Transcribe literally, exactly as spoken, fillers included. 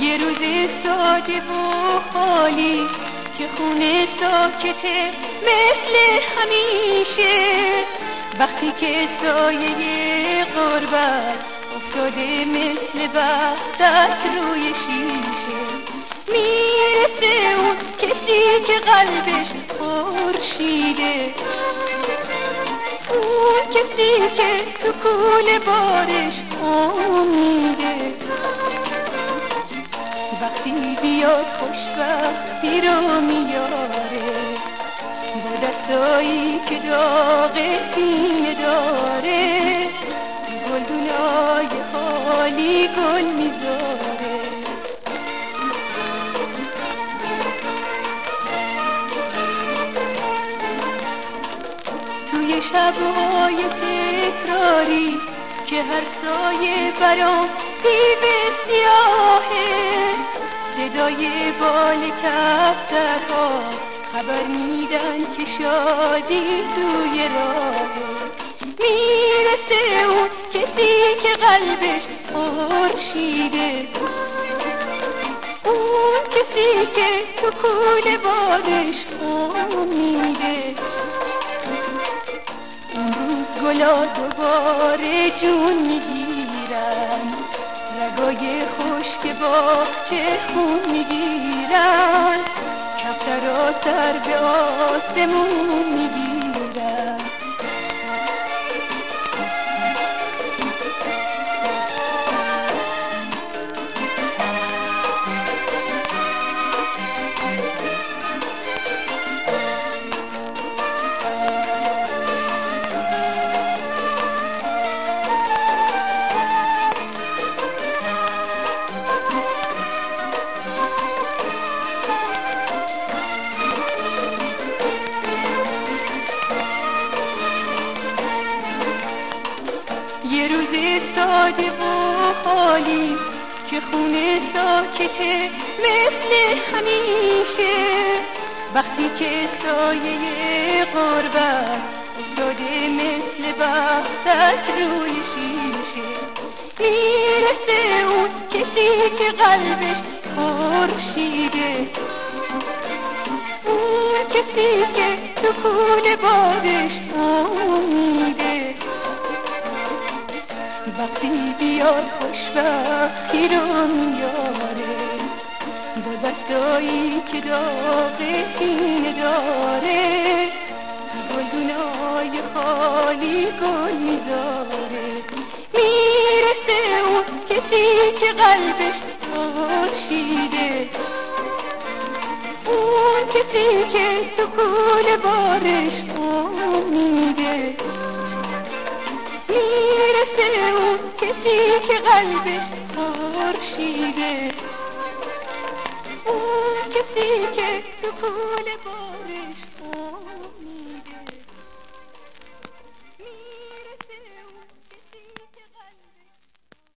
یه روز ساده و خالی که خونه ساکته مثل همیشه، وقتی که سایه غربت افتاده مثل بختک روی شیشه، میرسه اون کسی که قلبش خورشیده، اون کسی که تو کوله بارش امیده. وقتی بیاد خوشبختی رو میاره با دستایی که داغ پینه داره، تو گلدونای خالی گل میذاره. توی شبهای تکراری که هر سایه برام دیو سیاهه، صدای بال کفترها خبر میدن که شادی توی راهه، میرسه اون کسی که قلبش خورشیده، اون کسی که تو کوله بادش امیده. اون روز گلا دوباره جون میگیرن، رگای خشک باغچه خون میگیرن، کفترها سر به آسمون میگیرن. یه روز ساده و خالی که خونه ساکته مثل همیشه، وقتی که سایه غربت افتاده مثل بختک روی شیشه، میرسه اون کسی که قلبش خورشیده، اون کسی که تو کوله بادش امیده. وقتی بیاد خوشبختی رو میاره با دستایی که داغ پینه داره، تو گلدونای خالی گل میذاره، میرسه اون کسی که قلبش خورشیده، اون کسی که تو کوله بارش امیده. میرسه اون کسی که قلبش خورشیده، اون کسی که تو کوله بارش